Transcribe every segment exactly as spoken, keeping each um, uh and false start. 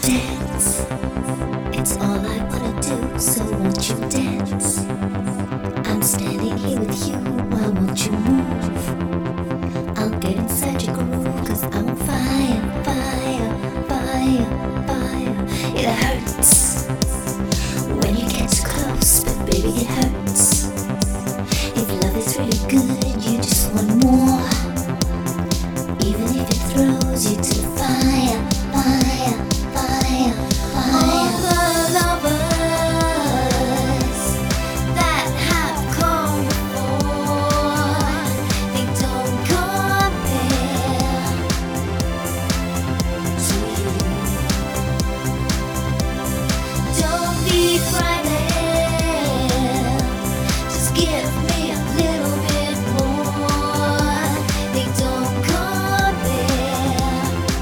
dance? It's all I wanna do, so won't you dance? I'm standing here with you, why won't you move? I'll get inside your groove, cause I'm on fire, fire, fire, fire. It hurts when you get too close, but baby it hurts. If love is really good, you just want more. Even if it throws you to the fire, fire, fire, fire. All the lovers that have come before, they don't compare to you. Don't be frightened, just give me a little bit more. They don't compare.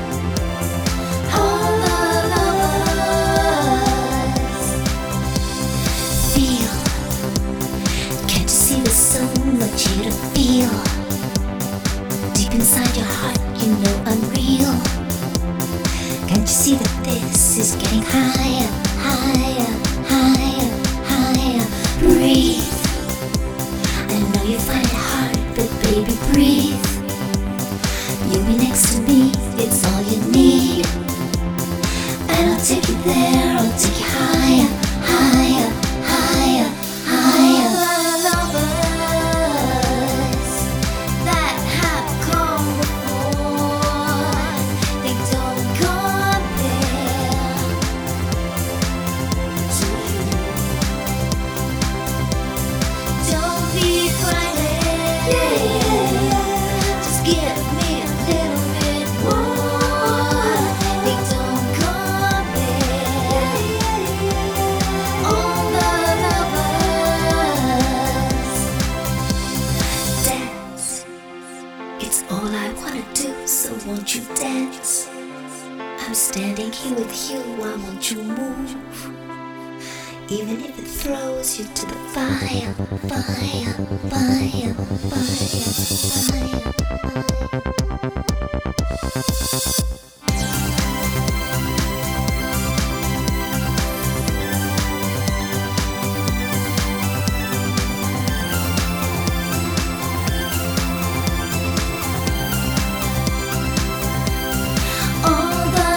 All the lovers feel. Can't you see the sun, but you don't feel? Deep inside your heart, you know I'm real. Can't you see that this is getting higher, higher, higher, higher? Breathe. I know you find it hard, but baby, breathe. You'll be next to me, it's all you need. And I'll take you there, I'll take you higher, higher, higher, higher. All the lovers that have come before, they don't compare to you. Don't be frightened, just give me a little bit more. They don't compare. All the lovers dance. It's all I wanna do, so won't you dance? I'm standing here with you, why won't you move? Even if it throws you to the fire, fire, fire, fire, fire. All the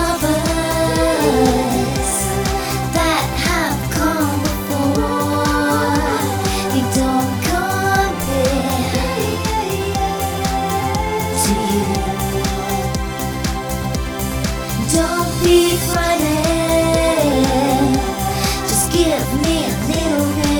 lovers that have come before, they don't compare to you. Don't be frightened, just give me a little bit